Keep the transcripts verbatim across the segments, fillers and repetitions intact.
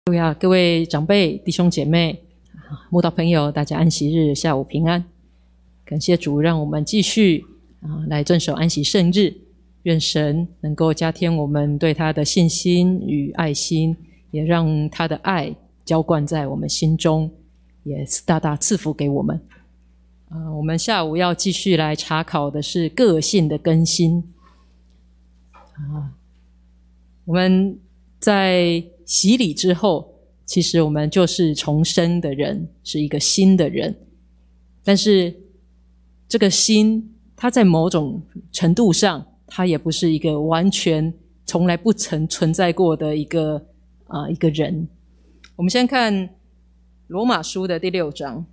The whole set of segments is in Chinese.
各位各位长辈、弟兄姐妹、慕道朋友，大家安息日下午平安。感谢主，让我们继续啊来遵守安息圣日。愿神能够加添我们对他的信心与爱心，也让他的爱浇灌在我们心中，也大大赐福给我们。啊，我们下午要继续来查考的是个性的更新。啊，我们在洗礼之后，其实我们就是重生的人，是一个新的人。但是这个新，它在某种程度上，它也不是一个完全从来不曾存在过的一个啊、呃、一个人。我们先看罗马书的第六章。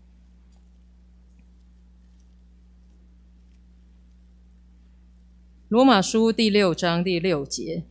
罗马书第六章第六节。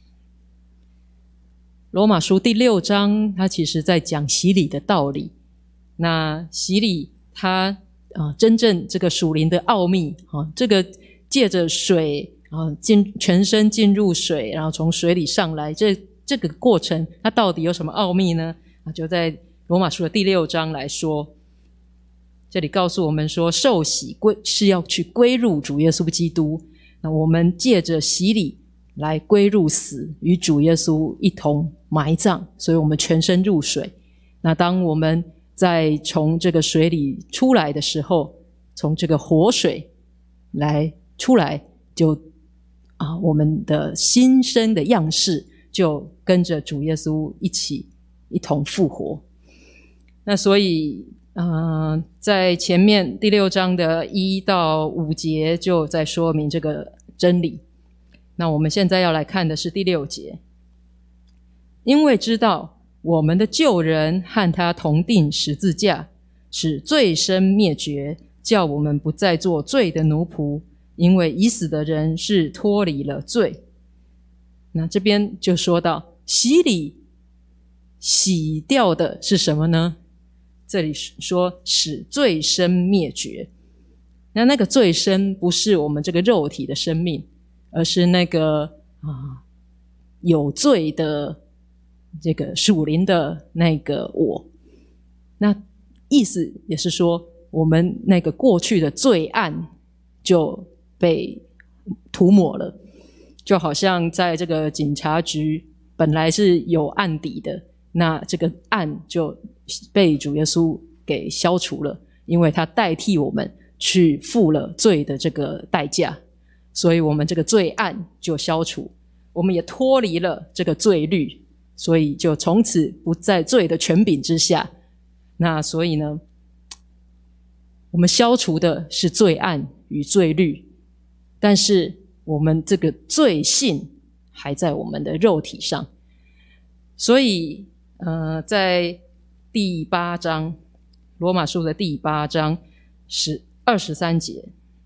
罗马书第六章，它其实在讲洗礼的道理。那洗礼它啊，真正这个属灵的奥秘啊，这个借着水啊进全身进入水，然后从水里上来，这这个过程它到底有什么奥秘呢？啊，就在罗马书的第六章来说，这里告诉我们说，受洗归是要去归入主耶稣基督。那我们借着洗礼来归入死，与主耶稣一同埋葬，所以我们全身入水。那当我们在从这个水里出来的时候，从这个活水来出来，就啊，我们的新生的样式就跟着主耶稣一起一同复活。那所以呃，在前面第六章的一到五节就在说明这个真理。那我们现在要来看的是第六节。因为知道我们的旧人和他同定十字架，使罪身灭绝，叫我们不再做罪的奴仆，因为已死的人是脱离了罪。那这边就说到洗礼洗掉的是什么呢？这里说使罪身灭绝。那那个罪身不是我们这个肉体的生命，而是那个啊有罪的这个属灵的那个我。那意思也是说，我们那个过去的罪案就被涂抹了，就好像在这个警察局本来是有案底的，那这个案就被主耶稣给消除了，因为他代替我们去付了罪的这个代价，所以我们这个罪案就消除，我们也脱离了这个罪律，所以就从此不在罪的权柄之下。那所以呢，我们消除的是罪案与罪律，但是我们这个罪性还在我们的肉体上。所以呃，在第八章，罗马书的第八章是二十三节。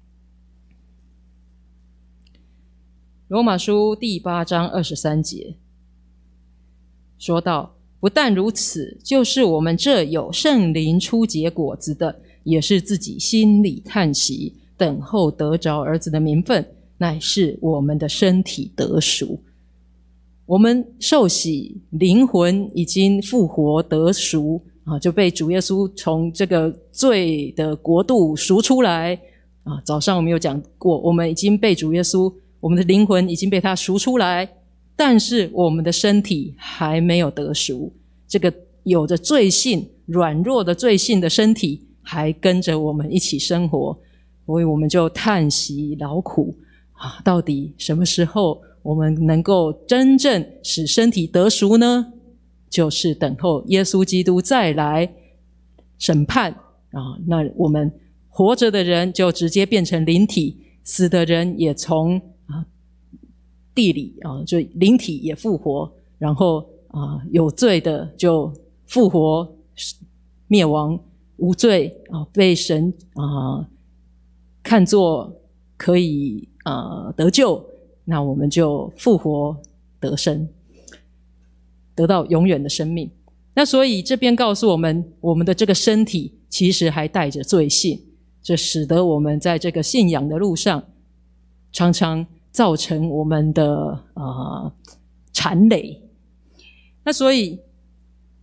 罗马书第八章二十三节说到，不但如此，就是我们这有圣灵初结果子的，也是自己心里叹息，等候得着儿子的名分，乃是我们的身体得赎。我们受洗，灵魂已经复活得赎啊，就被主耶稣从这个罪的国度赎出来啊。早上我们有讲过，我们已经被主耶稣，我们的灵魂已经被他赎出来，但是我们的身体还没有得赎。这个有着罪性、软弱的罪性的身体还跟着我们一起生活，所以我们就叹息劳苦啊，到底什么时候我们能够真正使身体得赎呢？就是等候耶稣基督再来审判啊，那我们活着的人就直接变成灵体，死的人也从啊地里啊就灵体也复活，然后啊有罪的就复活灭亡，无罪啊被神啊看作可以啊得救，那我们就复活得生，得到永远的生命。那所以这边告诉我们，我们的这个身体其实还带着罪性，这使得我们在这个信仰的路上常常造成我们的呃缠累。那所以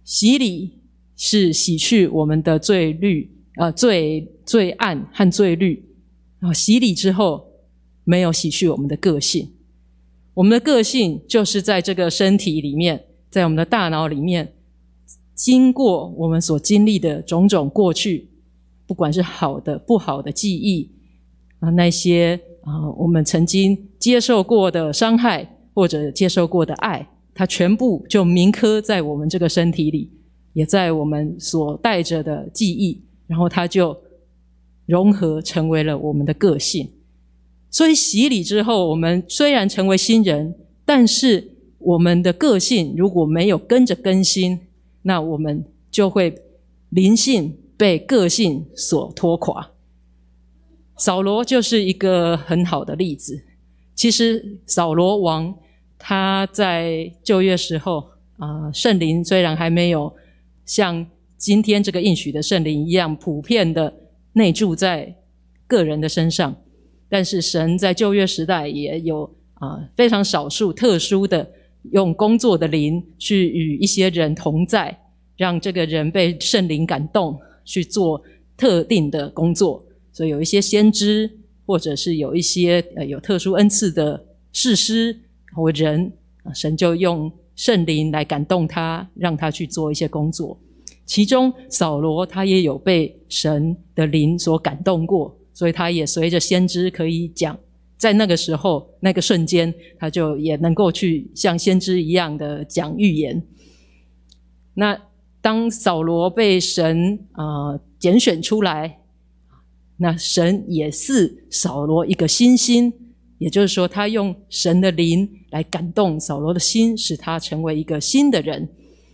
洗礼是洗去我们的罪律，呃，罪罪案和罪律。啊，洗礼之后没有洗去我们的个性，我们的个性就是在这个身体里面，在我们的大脑里面，经过我们所经历的种种过去，不管是好的不好的记忆啊，那些啊我们曾经接受过的伤害或者接受过的爱，它全部就铭刻在我们这个身体里，也在我们所带着的记忆，然后它就融合成为了我们的个性。所以洗礼之后，我们虽然成为新人，但是我们的个性如果没有跟着更新，那我们就会灵性被个性所拖垮。扫罗就是一个很好的例子。其实扫罗王他在旧约时候啊、呃，圣灵虽然还没有像今天这个应许的圣灵一样普遍的内住在个人的身上，但是神在旧约时代也有啊、呃、非常少数特殊的用工作的灵去与一些人同在，让这个人被圣灵感动去做特定的工作。所以有一些先知，或者是有一些呃有特殊恩赐的士师或人，神就用圣灵来感动他，让他去做一些工作。其中扫罗他也有被神的灵所感动过，所以他也随着先知可以讲，在那个时候那个瞬间，他就也能够去像先知一样的讲预言。那当扫罗被神呃拣选出来，那神也赐扫罗一个新心，也就是说他用神的灵来感动扫罗的心，使他成为一个新的人。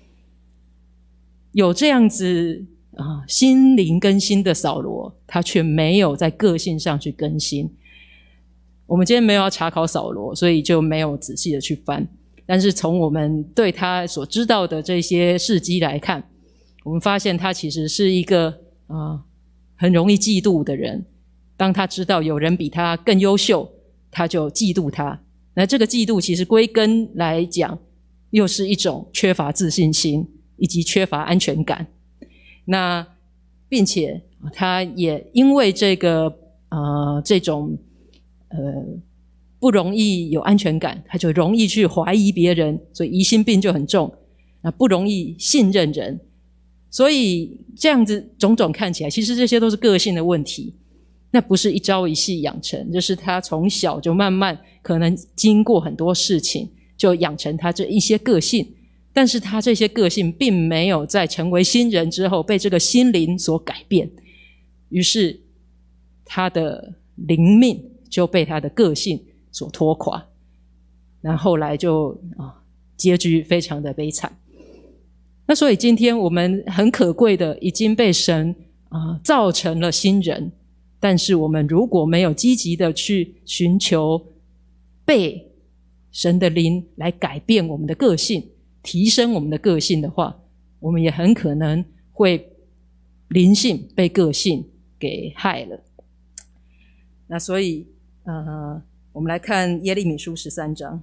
有这样子啊心灵更新的扫罗，他却没有在个性上去更新。我们今天没有要查考扫罗，所以就没有仔细的去翻。但是从我们对他所知道的这些事迹来看，我们发现他其实是一个啊、呃、很容易嫉妒的人。当他知道有人比他更优秀，他就嫉妒他。那这个嫉妒其实归根来讲，又是一种缺乏自信心以及缺乏安全感。那并且他也因为这个呃这种呃不容易有安全感，他就容易去怀疑别人，所以疑心病就很重，那不容易信任人。所以这样子种种看起来，其实这些都是个性的问题，那不是一朝一夕养成，就是他从小就慢慢可能经过很多事情，就养成他这一些个性。但是他这些个性并没有在成为新人之后被这个心灵所改变，于是他的灵命就被他的个性所拖垮，然后后来就啊结局非常的悲惨。那所以今天我们很可贵的已经被神啊造成了新人，但是我们如果没有积极的去寻求被神的灵来改变我们的个性，提升我们的个性的话，我们也很可能会灵性被个性给害了。那所以呃，我们来看耶利米书十三章。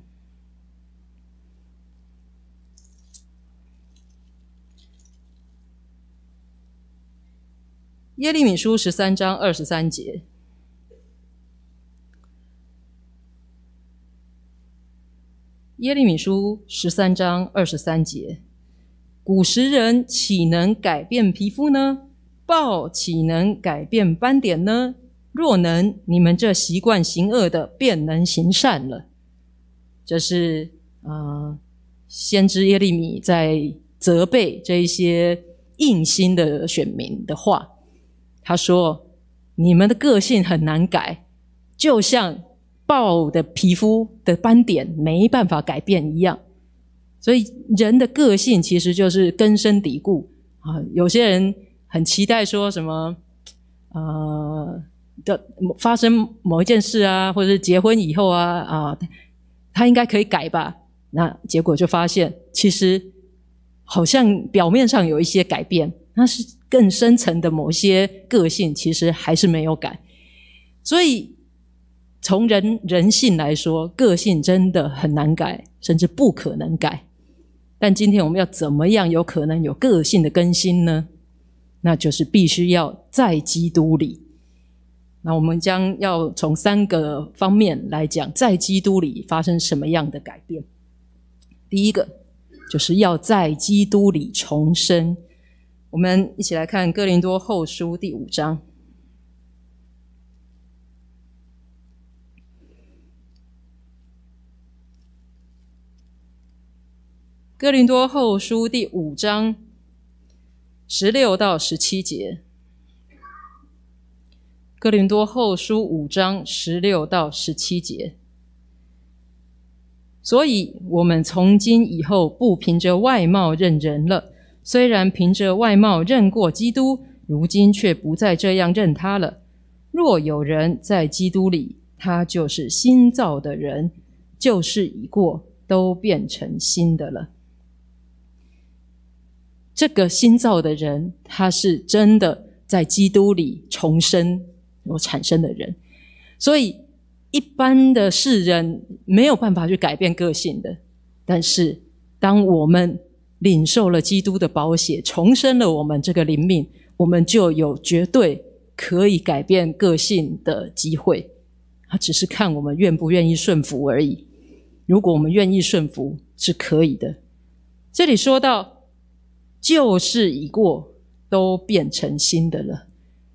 耶利米书十三章二十三节。耶利米书十三章二十三节，古时人岂能改变皮肤呢？豹岂能改变斑点呢？若能，你们这习惯行恶的便能行善了。这是呃，先知耶利米在责备这一些硬心的选民的话。他说，你们的个性很难改，就像豹的皮肤的斑点没办法改变一样。所以人的个性其实就是根深蒂固啊。有些人很期待说什么呃的发生某一件事啊，或者是结婚以后啊啊，他应该可以改吧？那结果就发现，其实好像表面上有一些改变，那是更深层的某些个性其实还是没有改。所以从人人性来说，个性真的很难改，甚至不可能改。 但今天我们要怎么样有可能有个性的更新呢？那就是必须要在基督里。那我们将要从三个方面来讲，在基督里发生什么样的改变。第一个就是要在基督里重生。我们一起来看哥林多后书第五章。哥林多后书第五章十六到十七节。哥林多后书五章十六到十七节。所以我们从今以后不凭着外貌认人了，虽然凭着外貌认过基督，如今却不再这样认他了。若有人在基督里，他就是新造的人，旧事已过，都变成新的了。这个新造的人，他是真的在基督里重生所产生的人，所以一般的世人没有办法去改变个性的。但是当我们领受了基督的宝血，重生了我们这个灵命，我们就有绝对可以改变个性的机会，它只是看我们愿不愿意顺服而已。如果我们愿意顺服，是可以的。这里说到旧事已过，都变成新的了。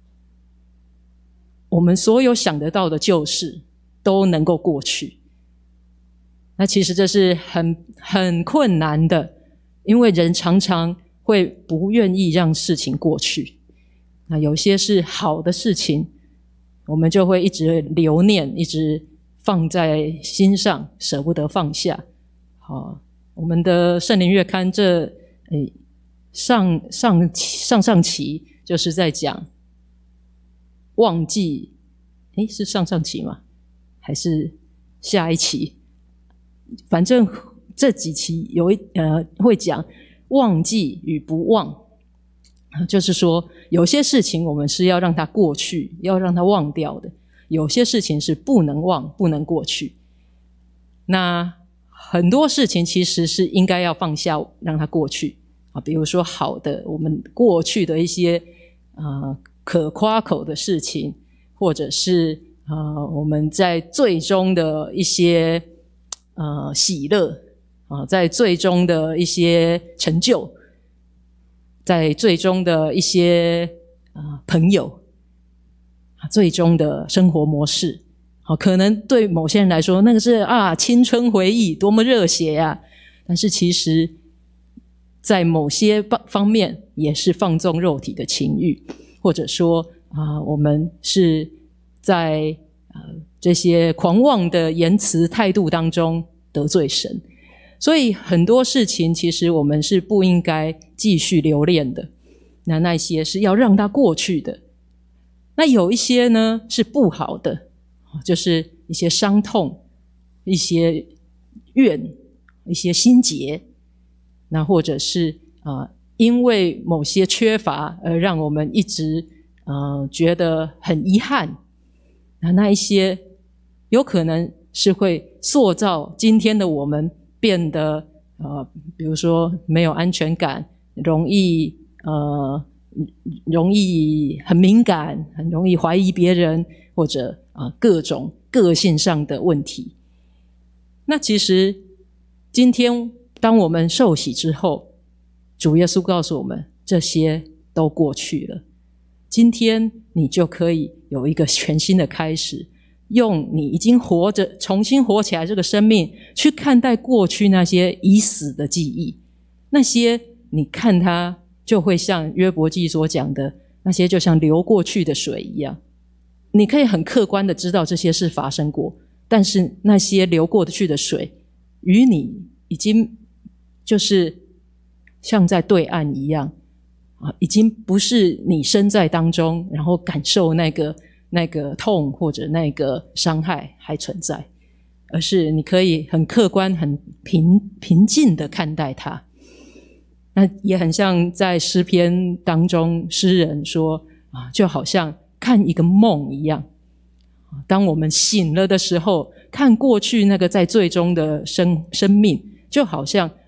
我们所有想得到的旧事都能够过去，那其实这是很很困难的，因为人常常会不愿意让事情过去。那有些是好的事情，我们就会一直留念，一直放在心上，舍不得放下。好，我们的圣灵月刊这诶上上上上期就是在讲忘记，诶是上上期吗？还是下一期？反正这几期有一呃会讲忘记与不忘，就是说有些事情我们是要让它过去，要让它忘掉的，有些事情是不能忘，不能过去。那很多事情其实是应该要放下，让它过去啊，比如说好的，我们过去的一些呃可夸口的事情，或者是呃我们在最终的一些呃喜乐啊，在最终的一些成就，在最终的一些呃朋友，最终的生活模式，好，可能对某些人来说，那个是啊青春回忆，多么热血啊！但是其实在某些方面也是放纵肉体的情欲，或者说啊、呃，我们是在呃这些狂妄的言辞态度当中得罪神，所以很多事情其实我们是不应该继续留恋的。那那些是要让它过去的，那有一些呢是不好的，就是一些伤痛、一些怨、一些心结。那或者是呃，因为某些缺乏而让我们一直呃觉得很遗憾，那那一些有可能是会塑造今天的我们变得呃，比如说没有安全感，容易呃容易很敏感，很容易怀疑别人，或者啊、呃、各种个性上的问题。那其实今天当我们受洗之后，主耶稣告诉我们这些都过去了，今天你就可以有一个全新的开始，用你已经活着重新活起来这个生命去看待过去那些已死的记忆，那些你看它就会像约伯记所讲的，那些就像流过去的水一样，你可以很客观的知道这些事发生过，但是那些流过去的水与你已经就是像在对岸一样啊，已经不是你身在当中，然后感受那个那个痛或者那个伤害还存在，而是你可以很客观、很平平静的看待它。那也很像在诗篇当中，诗人说啊，就好像看一个梦一样。当我们醒了的时候，看过去那个在最终的生生命，就好像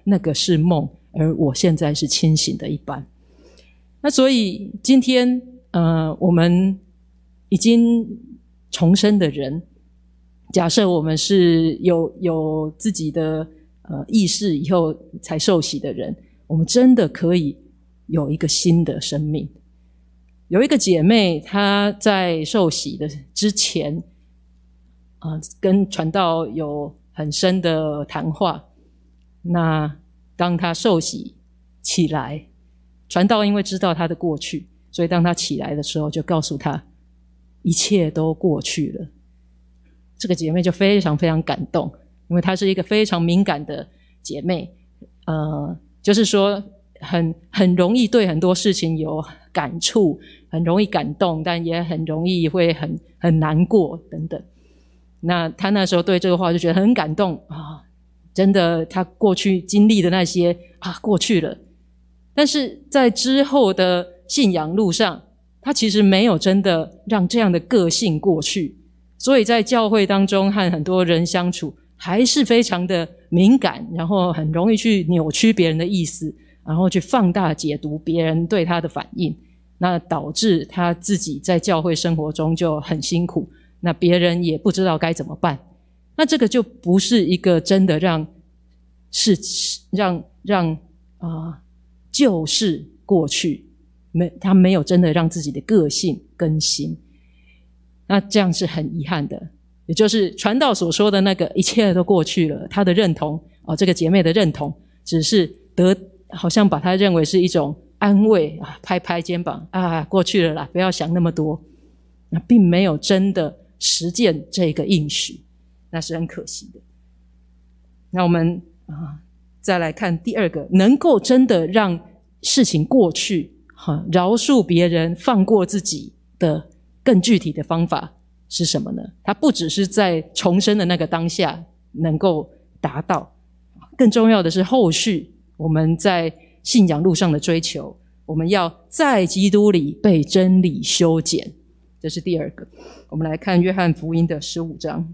那个是梦，而我现在是清醒的一般。那所以今天呃，我们已经重生的人，假设我们是有有自己的呃意识以后才受洗的人，我们真的可以有一个新的生命。有一个姐妹，她在受洗的之前呃，跟传道有很深的谈话。那当她受洗起来，传道因为知道她的过去，所以当她起来的时候就告诉她一切都过去了。这个姐妹就非常非常感动，因为她是一个非常敏感的姐妹，呃，就是说很很容易对很多事情有感触，很容易感动，但也很容易会很很难过等等。那她那时候对这个话就觉得很感动啊，真的她过去经历的那些啊过去了。但是在之后的信仰路上，她其实没有真的让这样的个性过去，所以在教会当中和很多人相处还是非常的敏感，然后很容易去扭曲别人的意思，然后去放大解读别人对他的反应，那导致他自己在教会生活中就很辛苦，那别人也不知道该怎么办。那这个就不是一个真的让是让让啊、呃、旧事过去，没他没有真的让自己的个性更新，那这样是很遗憾的。也就是传道所说的那个一切都过去了，他的认同哦，这个姐妹的认同只是得好像把他认为是一种安慰啊，拍拍肩膀啊，过去了啦，不要想那么多，那并没有真的实践这个应许，那是很可惜的。那我们啊，再来看第二个，能够真的让事情过去，哈，饶恕别人，放过自己的更具体的方法是什么呢？它不只是在重生的那个当下能够达到，更重要的是后续我们在信仰路上的追求，我们要在基督里被真理修剪，这是第二个。我们来看约翰福音的十五章。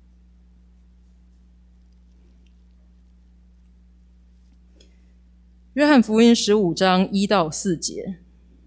约翰福音十五章一到四节。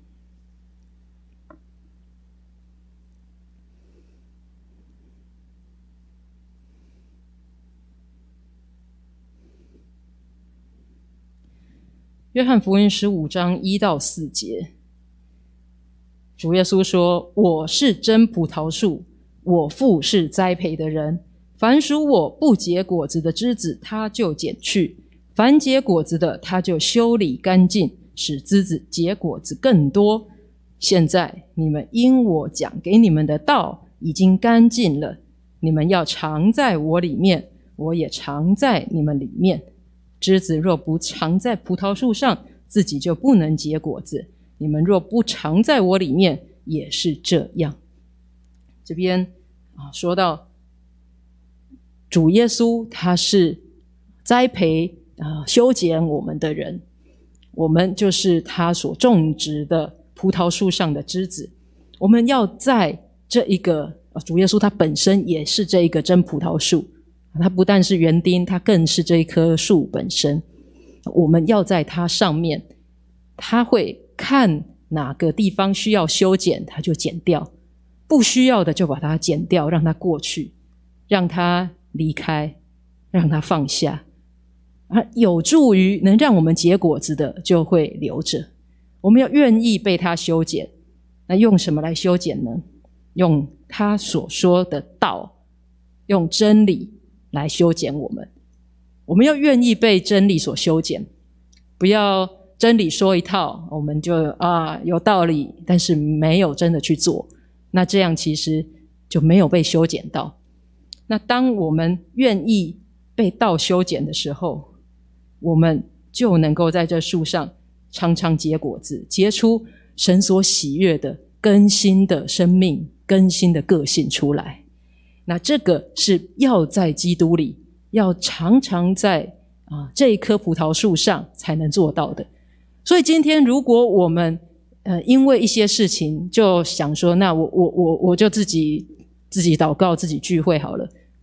约翰福音十五章一到四节，主耶稣说：“我是真葡萄树，我父是栽培的人。凡属我不结果子的枝子，他就剪去；凡结果子的，他就修理干净，使枝子结果子更多。现在你们因我讲给你们的道已经干净了，你们要常在我里面，我也常在你们里面。枝子若不常在葡萄树上，自己就不能结果子。你们若不常在我里面，也是这样。”这边啊，说到主耶稣他是栽培啊、修剪我们的人，我们就是他所种植的葡萄树上的枝子。我们要在这一个主耶稣他本身也是这一个真葡萄树，他不但是园丁，他更是这一棵树本身。我们要在它上面，他会看哪个地方需要修剪，他就剪掉，不需要的就把它剪掉，让它过去，让它离开，让它放下。而有助于能让我们结果子的就会留着。我们要愿意被他修剪，那用什么来修剪呢？用他所说的道，用真理来修剪我们。我们要愿意被真理所修剪，不要真理说一套，我们就啊有道理，但是没有真的去做，那这样其实就没有被修剪到。那当我们愿意被道修剪的时候，我们就能够在这树上常常结果子，结出神所喜悦的更新的生命，更新的个性出来。那这个是要在基督里，要常常在啊这一棵葡萄树上才能做到的。所以今天如果我们呃因为一些事情就想说，那我我我我就自己自己祷告，自己聚会好了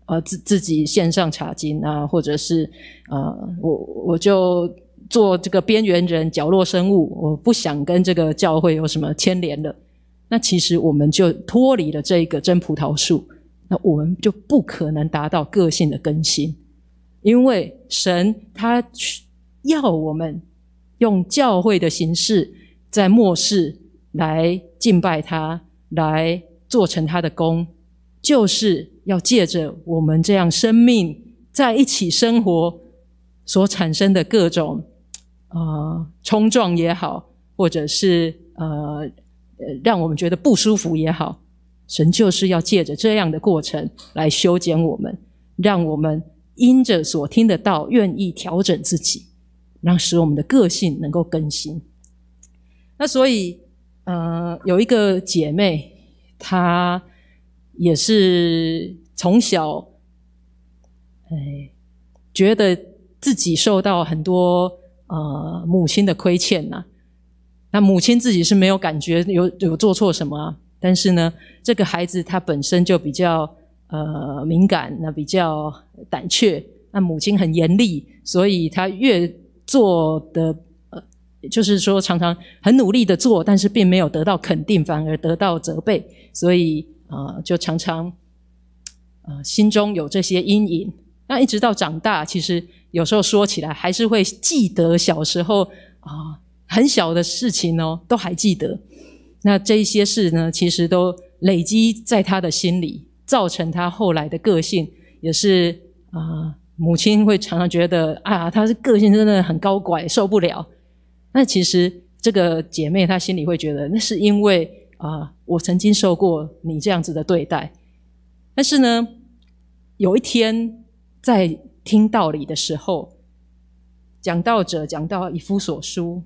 呃自自己线上查经啊，或者是呃我我就做这个边缘人、角落生物，我不想跟这个教会有什么牵连了。那其实我们就脱离了这个真葡萄树，那我们就不可能达到个性的更新，因为神他要我们用教会的形式在末世来敬拜他，来做成他的工，就是要借着我们这样生命在一起生活所产生的各种呃冲撞也好，或者是呃让我们觉得不舒服也好，神就是要借着这样的过程来修剪我们，让我们因着所听的道愿意调整自己，让使我们的个性能够更新。那所以呃，有一个姐妹，她也是从小哎，觉得自己受到很多呃母亲的亏欠呐、啊。那母亲自己是没有感觉有有做错什么啊，但是呢，这个孩子他本身就比较呃敏感，那比较胆怯，那母亲很严厉，所以他越做的呃，就是说常常很努力的做，但是并没有得到肯定，反而得到责备，所以呃就常常呃心中有这些阴影。那一直到长大，其实有时候说起来还是会记得小时候啊、呃、很小的事情哦，都还记得。那这一些事呢，其实都累积在他的心里，造成他后来的个性也是啊、呃，母亲会常常觉得啊，他是个性真的很高拐，受不了。那其实这个姐妹她心里会觉得，那是因为啊、呃，我曾经受过你这样子的对待。但是呢，有一天在听道理的时候，讲道者讲到以弗所书，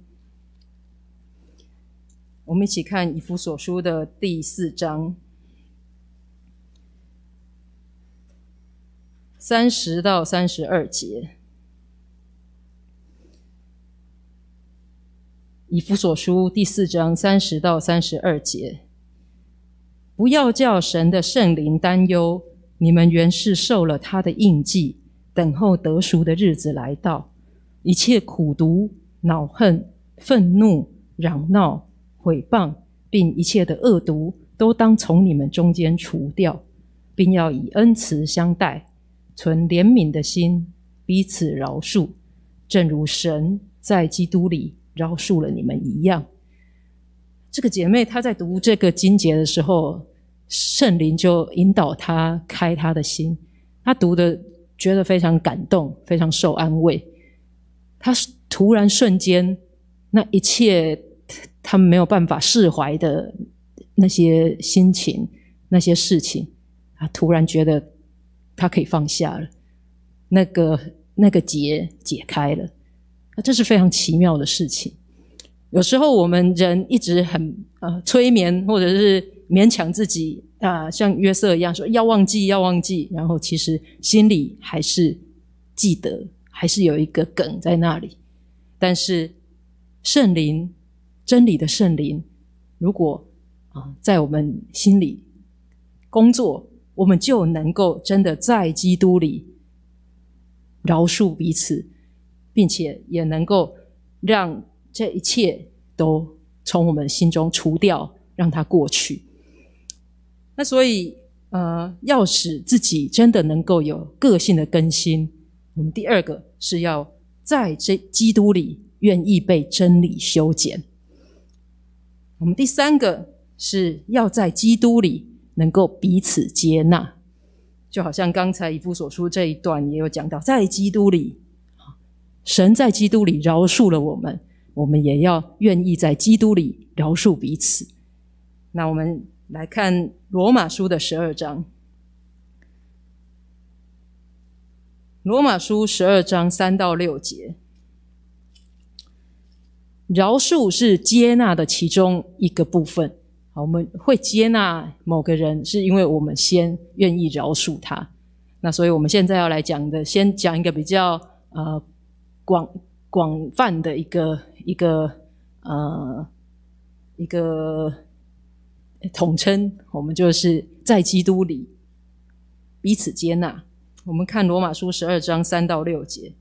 我们一起看以弗所书的第四章三十到三十二节。以弗所书第四章三十到三十二节，不要叫神的圣灵担忧，你们原是受了他的印记，等候得赎的日子来到。一切苦毒、恼恨、愤怒、嚷闹、毁谤，并一切的恶毒，都当从你们中间除掉，并要以恩慈相待，存怜悯的心，彼此饶恕，正如神在基督里饶恕了你们一样。这个姐妹她在读这个经节的时候，圣灵就引导她开她的心，她读的觉得非常感动，非常受安慰。她突然瞬间，那一切她没有办法释怀的那些心情，那些事情，她突然觉得她可以放下了，那个那个结解开了。这是非常奇妙的事情。有时候我们人一直很呃催眠，或者是勉强自己啊、呃，像约瑟一样说要忘记要忘记，然后其实心里还是记得，还是有一个梗在那里。但是圣灵，真理的圣灵，如果啊、呃、在我们心里工作，我们就能够真的在基督里饶恕彼此，并且也能够让这一切都从我们心中除掉，让它过去。那所以呃，要使自己真的能够有个性的更新，我们第二个是要在这基督里愿意被真理修剪。我们第三个是要在基督里能够彼此接纳，就好像刚才以弗所书这一段也有讲到，在基督里，神在基督里饶恕了我们，我们也要愿意在基督里饶恕彼此。那我们来看罗马书的十二章，罗马书十二章三到六节。饶恕是接纳的其中一个部分。好，我们会接纳某个人，是因为我们先愿意饶恕他。那所以我们现在要来讲的，先讲一个比较呃广广泛的一个一个呃一个统称，我们就是在基督里彼此接纳。 我们看罗马书十二章三到六节，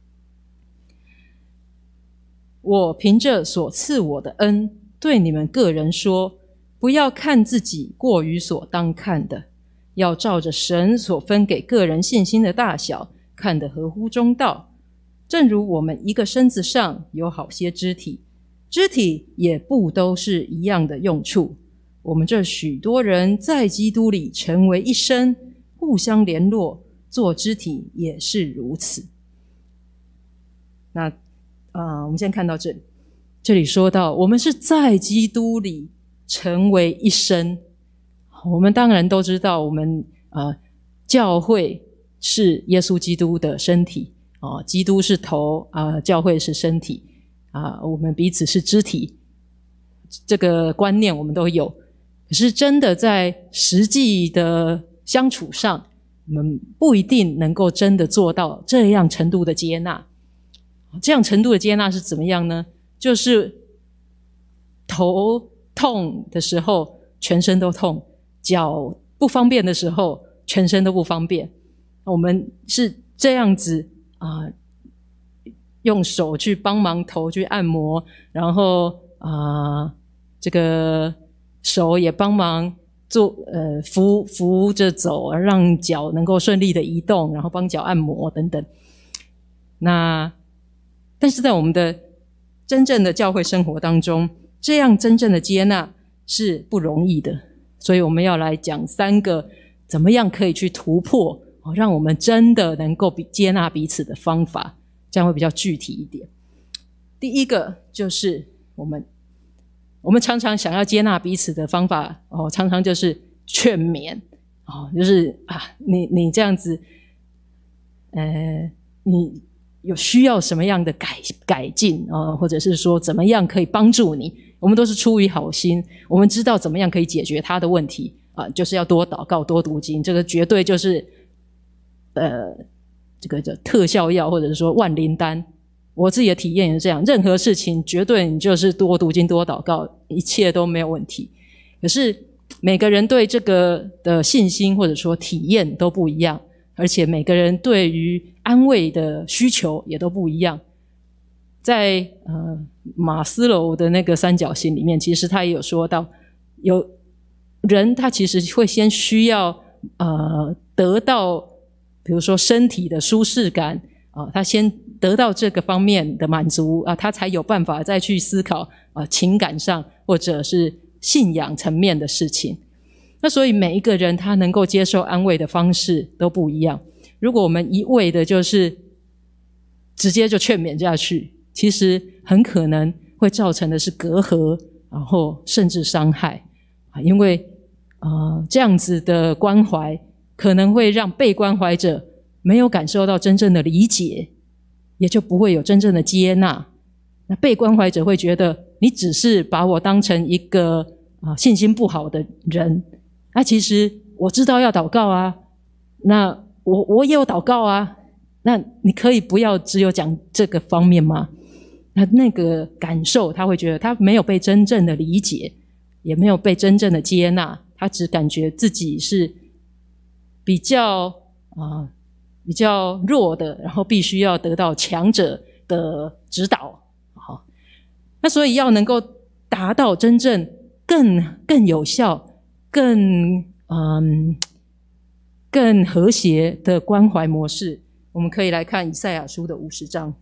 我凭着所赐我的恩，对你们个人说，不要看自己过于所当看的，要照着神所分给个人信心的大小，看得合乎中道。正如我们一个身子上有好些肢体，肢体也不都是一样的用处。我们这许多人在基督里成为一身，互相联络，做肢体也是如此。那呃，我们先看到这里，这里说到我们是在基督里成为一身。我们当然都知道，我们呃教会是耶稣基督的身体，哦，基督是头啊、呃，教会是身体啊、呃，我们彼此是肢体，这个观念我们都有。可是真的在实际的相处上，我们不一定能够真的做到这样程度的接纳。这样程度的接纳是怎么样呢？就是头痛的时候全身都痛，脚不方便的时候全身都不方便。我们是这样子啊、呃，用手去帮忙头去按摩，然后啊、呃，这个手也帮忙做呃扶扶着走，让脚能够顺利的移动，然后帮脚按摩等等。那但是在我们的真正的教会生活当中，这样真正的接纳是不容易的，所以我们要来讲三个怎么样可以去突破，让我们真的能够接纳彼此的方法，这样会比较具体一点。第一个就是我们我们常常想要接纳彼此的方法，哦，常常就是劝勉，哦，就是啊，你你这样子，呃，你有需要什么样的改改进啊、呃，或者是说怎么样可以帮助你？我们都是出于好心，我们知道怎么样可以解决他的问题啊、呃，就是要多祷告、多读经，这个绝对就是呃，这个叫特效药，或者是说万灵丹。我自己的体验也是这样，任何事情绝对你就是多读经、多祷告，一切都没有问题。可是每个人对这个的信心或者说体验都不一样，而且每个人对于安慰的需求也都不一样。在呃马斯洛的那个三角形里面，其实他也有说到，有人他其实会先需要呃得到，比如说身体的舒适感啊、呃，他先得到这个方面的满足啊、呃，他才有办法再去思考啊、呃、情感上或者是信仰层面的事情。那所以每一个人他能够接受安慰的方式都不一样。如果我们一味的就是直接就劝勉下去，其实很可能会造成的是隔阂，然后甚至伤害啊，因为呃这样子的关怀可能会让被关怀者没有感受到真正的理解，也就不会有真正的接纳。那被关怀者会觉得你只是把我当成一个啊信心不好的人，那、啊、其实我知道要祷告啊，那我我也有祷告啊，那你可以不要只有讲这个方面吗？那那个感受他会觉得他没有被真正的理解，也没有被真正的接纳，他只感觉自己是比较啊、呃、比较弱的，然后必须要得到强者的指导。好，那所以要能够达到真正更更有效、更嗯更和谐的关怀模式，我们可以来看以赛亚书的五十章。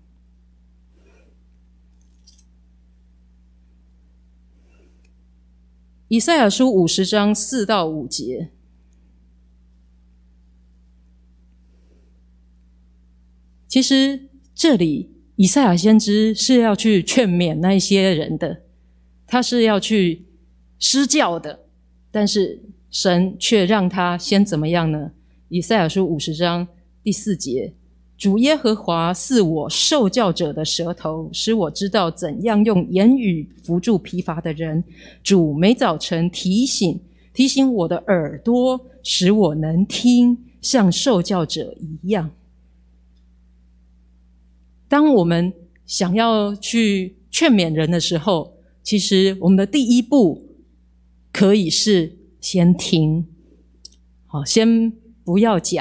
以赛亚书五十章四到五节，其实这里以赛亚先知是要去劝勉那一些人的，他是要去施教的，但是神却让他先怎么样呢？以赛亚书五十章第四节，主耶和华赐我受教者的舌头，使我知道怎样用言语扶助疲乏的人。主每早晨提醒提醒我的耳朵，使我能听，像受教者一样。当我们想要去劝勉人的时候，其实我们的第一步可以是先听，好，先不要讲，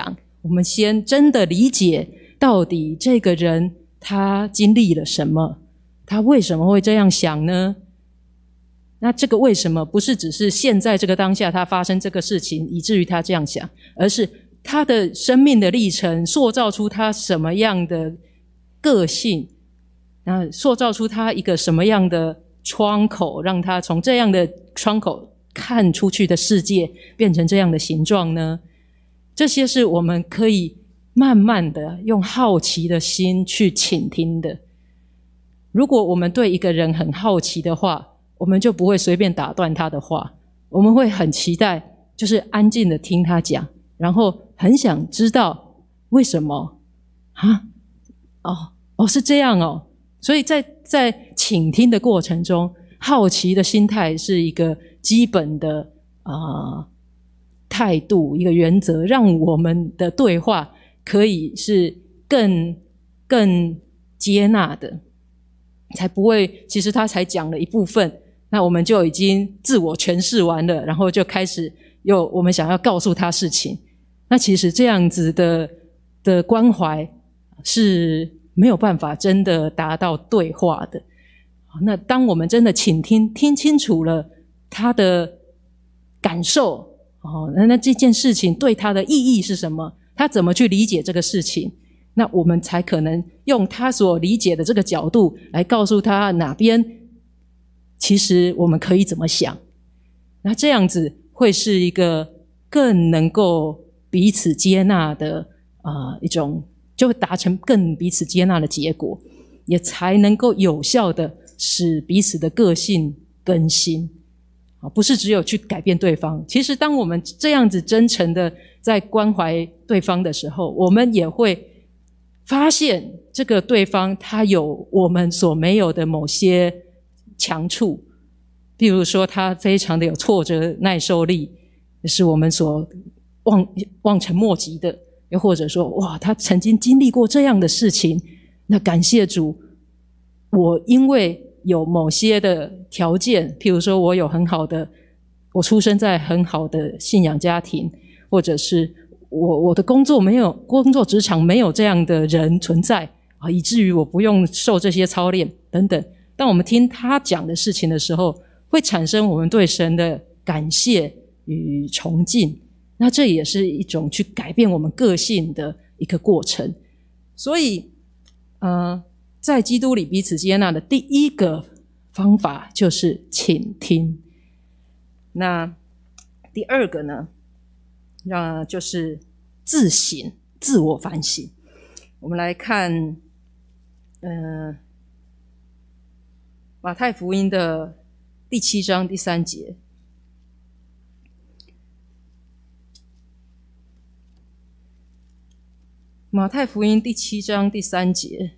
我们先真的理解到底这个人他经历了什么，他为什么会这样想呢？那这个为什么不是只是现在这个当下他发生这个事情以至于他这样想，而是他的生命的历程塑造出他什么样的个性，那塑造出他一个什么样的窗口，让他从这样的窗口看出去的世界变成这样的形状呢？这些是我们可以慢慢的用好奇的心去倾听的。如果我们对一个人很好奇的话，我们就不会随便打断他的话，我们会很期待就是安静的听他讲，然后很想知道为什么啊？哦哦是这样哦。所以在在倾听的过程中，好奇的心态是一个基本的啊、呃、态度，一个原则，让我们的对话可以是更更接纳的，才不会其实他才讲了一部分，那我们就已经自我诠释完了，然后就开始又我们想要告诉他事情。那其实这样子的的关怀是没有办法真的达到对话的。那当我们真的倾听听清楚了他的感受，哦，那那这件事情对他的意义是什么，他怎么去理解这个事情，那我们才可能用他所理解的这个角度来告诉他哪边其实我们可以怎么想。那这样子会是一个更能够彼此接纳的呃一种，就会达成更彼此接纳的结果，也才能够有效的使彼此的个性更新。不是只有去改变对方，其实当我们这样子真诚的在关怀对方的时候，我们也会发现这个对方他有我们所没有的某些强处，比如说他非常的有挫折耐受力，是我们所望望尘莫及的，又或者说哇他曾经经历过这样的事情，那感谢主，我因为有某些的条件，譬如说我有很好的，我出生在很好的信仰家庭，或者是我我的工作没有工作职场没有这样的人存在啊，以至于我不用受这些操练等等。当我们听他讲的事情的时候，会产生我们对神的感谢与崇敬，那这也是一种去改变我们个性的一个过程。所以呃在基督里彼此接纳的第一个方法就是倾听。那第二个呢，那就是自省，自我反省。我们来看呃马太福音的第七章第三节。马太福音第七章第三节，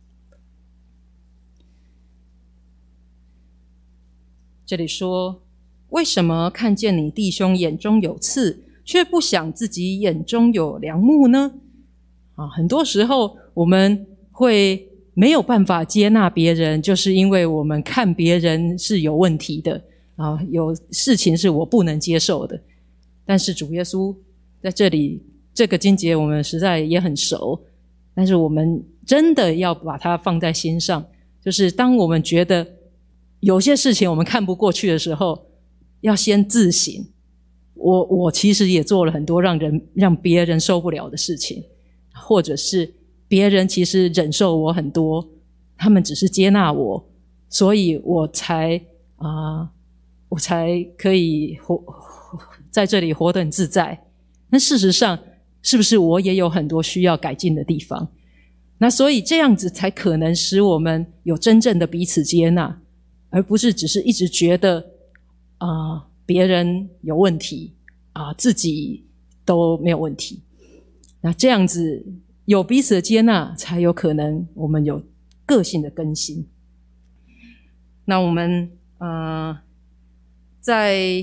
这里说，为什么看见你弟兄眼中有刺，却不想自己眼中有梁木呢？啊，很多时候我们会没有办法接纳别人，就是因为我们看别人是有问题的啊，有事情是我不能接受的。但是主耶稣在这里这个经节我们实在也很熟，但是我们真的要把它放在心上，就是当我们觉得有些事情我们看不过去的时候，要先自省。我我其实也做了很多让人让别人受不了的事情，或者是别人其实忍受我很多，他们只是接纳我，所以我才啊、呃，我才可以活在这里活得很自在。那事实上，是不是我也有很多需要改进的地方？那所以这样子才可能使我们有真正的彼此接纳，而不是只是一直觉得啊、呃、别人有问题啊、呃、自己都没有问题。那这样子有彼此的接纳，才有可能我们有个性的更新。那我们呃在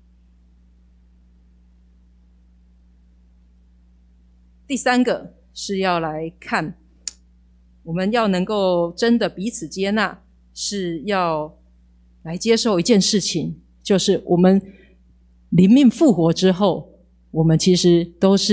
第三个是要来看，我们要能够真的彼此接纳，是要来接受一件事情，就是我们灵命复活之后，我们其实都是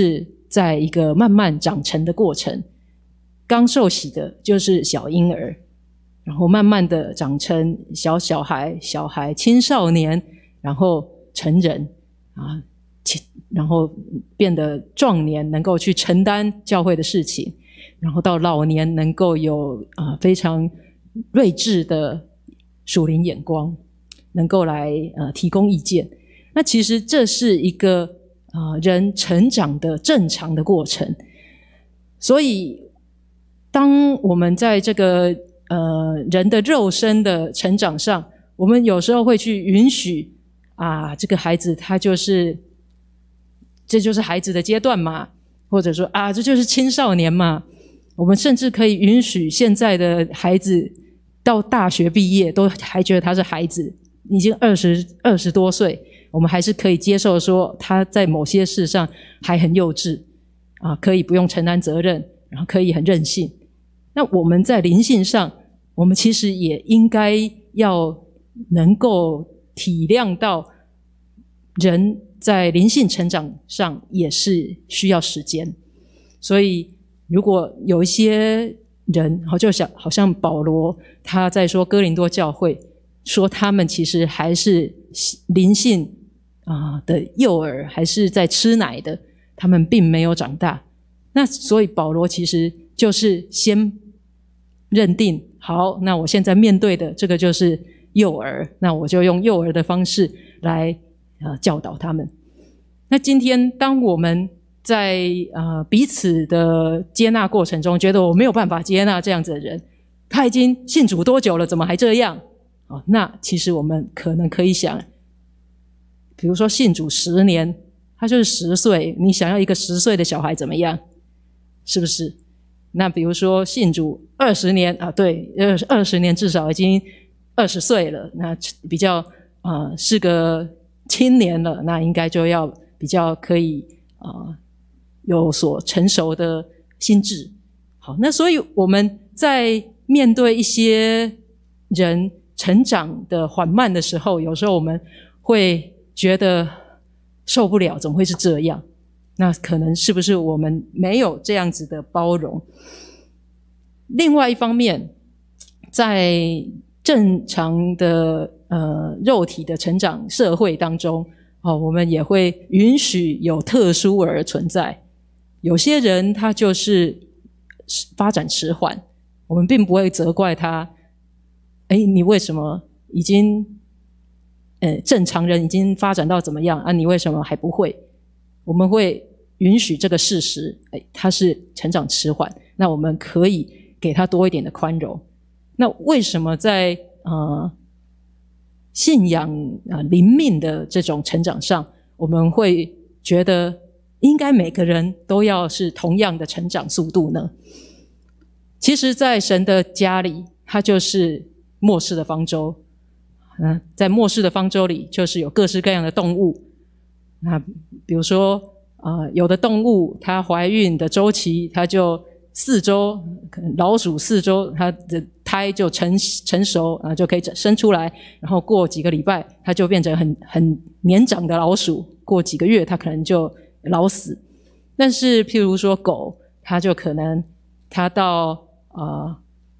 在一个慢慢长成的过程。刚受洗的就是小婴儿，然后慢慢的长成小小孩、小孩、青少年，然后成人啊，然后变得壮年，能够去承担教会的事情，然后到老年能够有啊非常睿智的属灵眼光，能够来呃提供意见。那其实这是一个啊、呃、人成长的正常的过程。所以当我们在这个呃人的肉身的成长上，我们有时候会去允许啊这个孩子他就是这就是孩子的阶段嘛，或者说啊这就是青少年嘛。我们甚至可以允许现在的孩子到大学毕业都还觉得他是孩子，已经二十二十多岁，我们还是可以接受说他在某些事上还很幼稚啊，可以不用承担责任，然后可以很任性。那我们在灵性上，我们其实也应该要能够体谅到人在灵性成长上也是需要时间。所以如果有一些人就想好像保罗他在说哥林多教会，说他们其实还是灵性啊的幼儿，还是在吃奶的，他们并没有长大。那所以保罗其实就是先认定好，那我现在面对的这个就是幼儿，那我就用幼儿的方式来呃教导他们。那今天当我们在呃彼此的接纳过程中，觉得我没有办法接纳这样子的人，他已经信主多久了，怎么还这样？哦，那其实我们可能可以想，比如说信主十年，他就是十岁，你想要一个十岁的小孩怎么样？是不是？那比如说信主二十年啊，对，二十年至少已经二十岁了，那比较呃是个青年了，那应该就要比较可以呃有所成熟的心智。好，那所以我们在面对一些人成长的缓慢的时候，有时候我们会觉得受不了，怎么会是这样？那可能是不是我们没有这样子的包容？另外一方面，在正常的呃肉体的成长社会当中，哦，我们也会允许有特殊儿存在。有些人他就是发展迟缓，我们并不会责怪他，诶，你为什么已经呃正常人已经发展到怎么样啊？你为什么还不会？我们会允许这个事实，诶，他是成长迟缓，那我们可以给他多一点的宽容。那为什么在呃信仰啊、呃、灵命的这种成长上，我们会觉得应该每个人都要是同样的成长速度呢？其实在神的家里，它就是末世的方舟。嗯，在末世的方舟里，就是有各式各样的动物。那比如说呃有的动物它怀孕的周期，它就四周，可能老鼠四周它的胎就成成熟啊，就可以生出来，然后过几个礼拜它就变成很很年长的老鼠，过几个月它可能就老死。但是譬如说狗，它就可能它到呃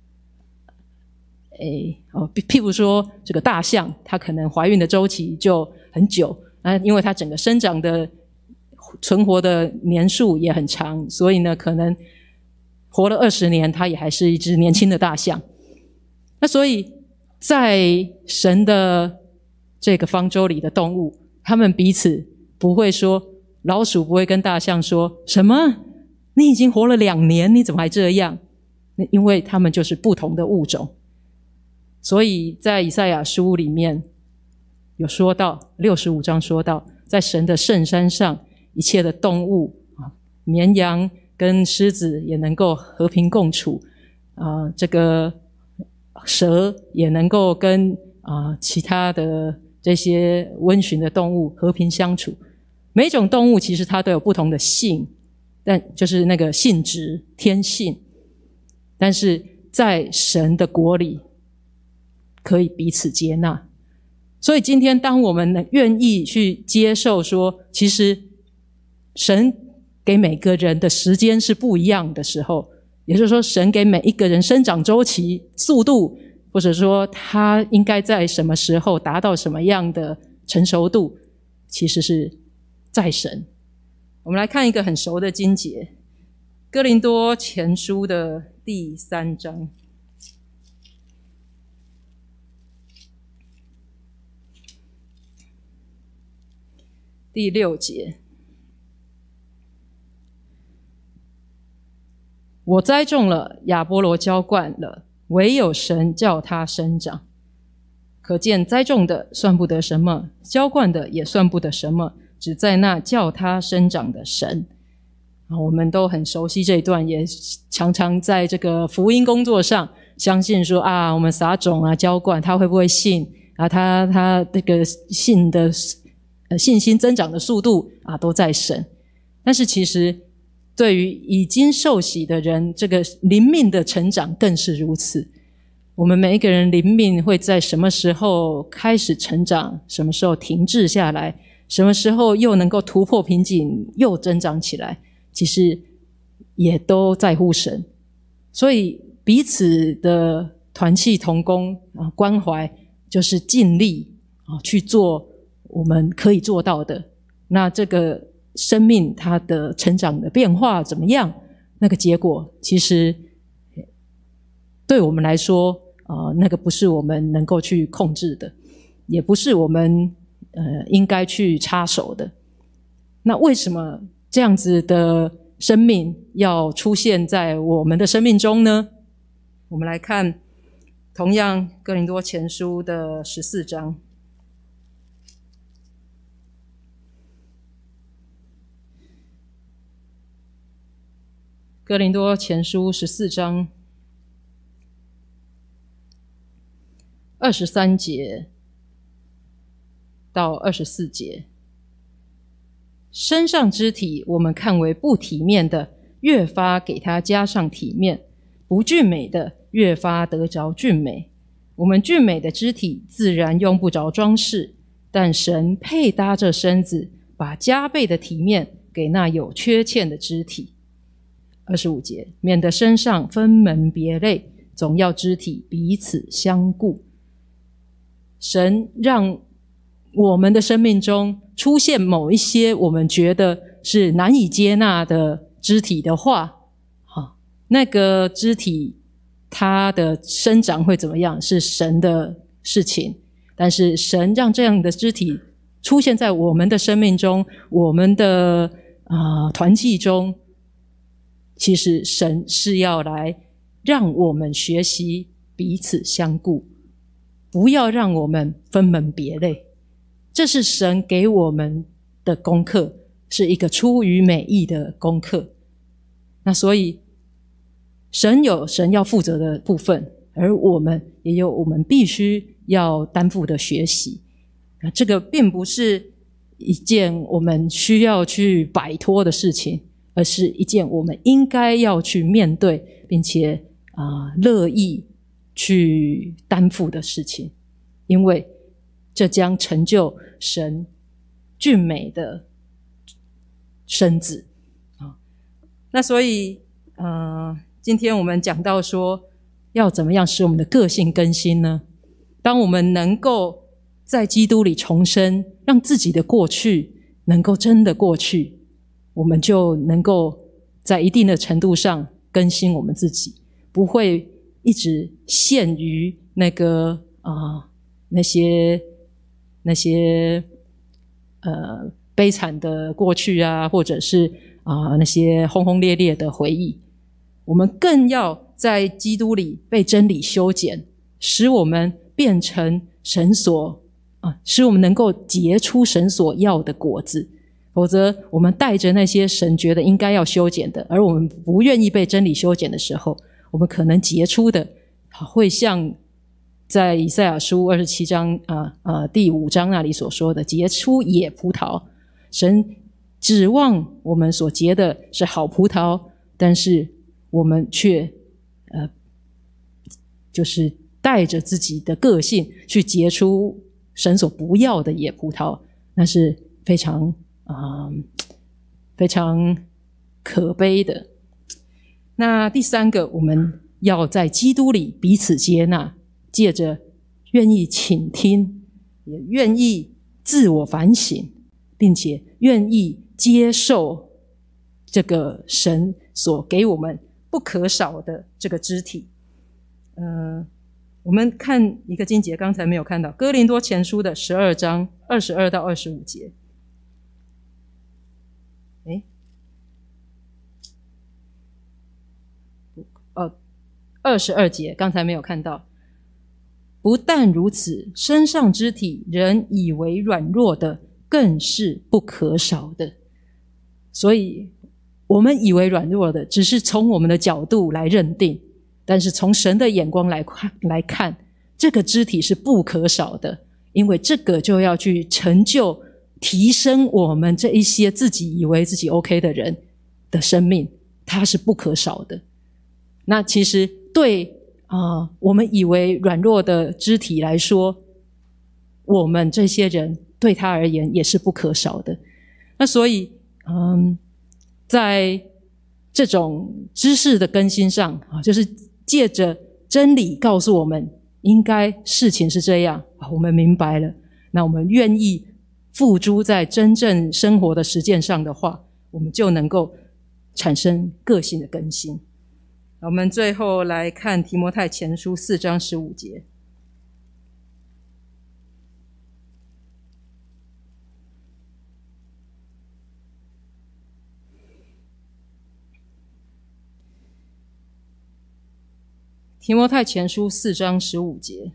诶哦譬如说这个大象，它可能怀孕的周期就很久啊，因为它整个生长的存活的年数也很长，所以呢可能活了二十年，它也还是一只年轻的大象。那所以在神的这个方舟里的动物，他们彼此不会说，老鼠不会跟大象说什么你已经活了两年，你怎么还这样？因为他们就是不同的物种。所以在以赛亚书里面有说到，六十五章说到，在神的圣山上，一切的动物，绵羊跟狮子也能够和平共处，啊、呃，这个蛇也能够跟啊、呃、其他的这些温驯的动物和平相处。每种动物其实它都有不同的性，但就是那个性质天性，但是在神的国里可以彼此接纳。所以今天当我们愿意去接受说，其实神给每个人的时间是不一样的时候，也就是说神给每一个人生长周期速度，或者说他应该在什么时候达到什么样的成熟度，其实是在神。我们来看一个很熟的经节，哥林多前书的第三章第六节，我栽种了，亚波罗浇灌了，唯有神叫它生长。可见栽种的算不得什么，浇灌的也算不得什么，只在那叫它生长的神。我们都很熟悉这一段，也常常在这个福音工作上相信说啊，我们撒种啊，浇灌，他会不会信啊？他他这个信的呃信心增长的速度啊，都在神。但是其实对于已经受洗的人，这个灵命的成长更是如此。我们每一个人灵命会在什么时候开始成长，什么时候停滞下来，什么时候又能够突破瓶颈又增长起来，其实也都在乎神。所以彼此的团契同工啊，关怀就是尽力啊去做我们可以做到的。那这个生命它的成长的变化怎么样，那个结果其实对我们来说呃，那个不是我们能够去控制的，也不是我们呃应该去插手的。那为什么这样子的生命要出现在我们的生命中呢？我们来看同样哥林多前书的十四章，哥林多前书十四章二十三节到二十四节。身上肢体我们看为不体面的，越发给它加上体面；不俊美的，越发得着俊美。我们俊美的肢体自然用不着装饰，但神配搭着身子，把加倍的体面给那有缺欠的肢体。二十五节，免得身上分门别类，总要肢体彼此相顾。神让我们的生命中出现某一些我们觉得是难以接纳的肢体的话，那个肢体它的生长会怎么样是神的事情，但是神让这样的肢体出现在我们的生命中，我们的呃团契中，其实神是要来让我们学习彼此相顾，不要让我们分门别类。这是神给我们的功课，是一个出于美意的功课。那所以神有神要负责的部分，而我们也有我们必须要担负的学习。那这个并不是一件我们需要去摆脱的事情，而是一件我们应该要去面对并且啊、呃、乐意去担负的事情，因为这将成就神俊美的身子啊。那所以呃，今天我们讲到说，要怎么样使我们的个性更新呢？当我们能够在基督里重生，让自己的过去能够真的过去，我们就能够在一定的程度上更新我们自己，不会一直陷于那个啊、呃、那些那些呃悲惨的过去啊，或者是啊、呃、那些轰轰烈烈的回忆。我们更要在基督里被真理修剪，使我们变成神所啊，使我们能够结出神所要的果子。否则我们带着那些神觉得应该要修剪的，而我们不愿意被真理修剪的时候，我们可能结出的会像在以赛亚书二十七章啊啊第五章那里所说的，结出野葡萄。神指望我们所结的是好葡萄，但是我们却呃就是带着自己的个性去结出神所不要的野葡萄，那是非常啊、呃、非常可悲的。那第三个，我们要在基督里彼此接纳，借着愿意倾听，也愿意自我反省，并且愿意接受这个神所给我们不可少的这个肢体。呃，我们看一个经节，刚才没有看到，哥林多前书的十二章二十二到二十五节。诶呃，二十二节刚才没有看到。不但如此，身上肢体人以为软弱的，更是不可少的。所以我们以为软弱的，只是从我们的角度来认定，但是从神的眼光来看来看，这个肢体是不可少的，因为这个就要去成就提升我们这一些自己以为自己 OK 的人的生命，它是不可少的。那其实对啊、呃，我们以为软弱的肢体来说，我们这些人对他而言也是不可少的。那所以嗯，在这种知识的更新上啊，就是借着真理告诉我们应该事情是这样啊，我们明白了，那我们愿意付诸在真正生活的实践上的话，我们就能够产生个性的更新。我们最后来看提摩太前书四章十五节。提摩太前书四章十五节，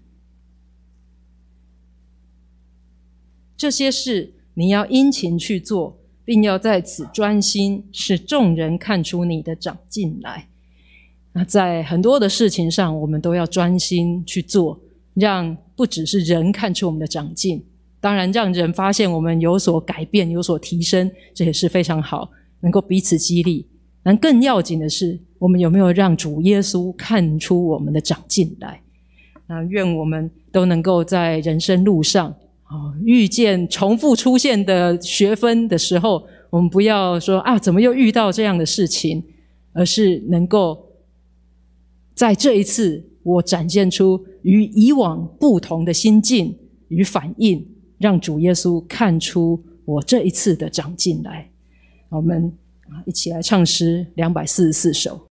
这些事你要殷勤去做，并要在此专心，使众人看出你的长进来。那在很多的事情上，我们都要专心去做，让不只是人看出我们的长进，当然让人发现我们有所改变，有所提升，这也是非常好，能够彼此激励。但更要紧的是，我们有没有让主耶稣看出我们的长进来。那愿我们都能够在人生路上、哦、遇见重复出现的学分的时候，我们不要说啊，怎么又遇到这样的事情，而是能够在这一次我展现出与以往不同的心境与反应，让主耶稣看出我这一次的长进来。我们一起来唱诗两百四十四首。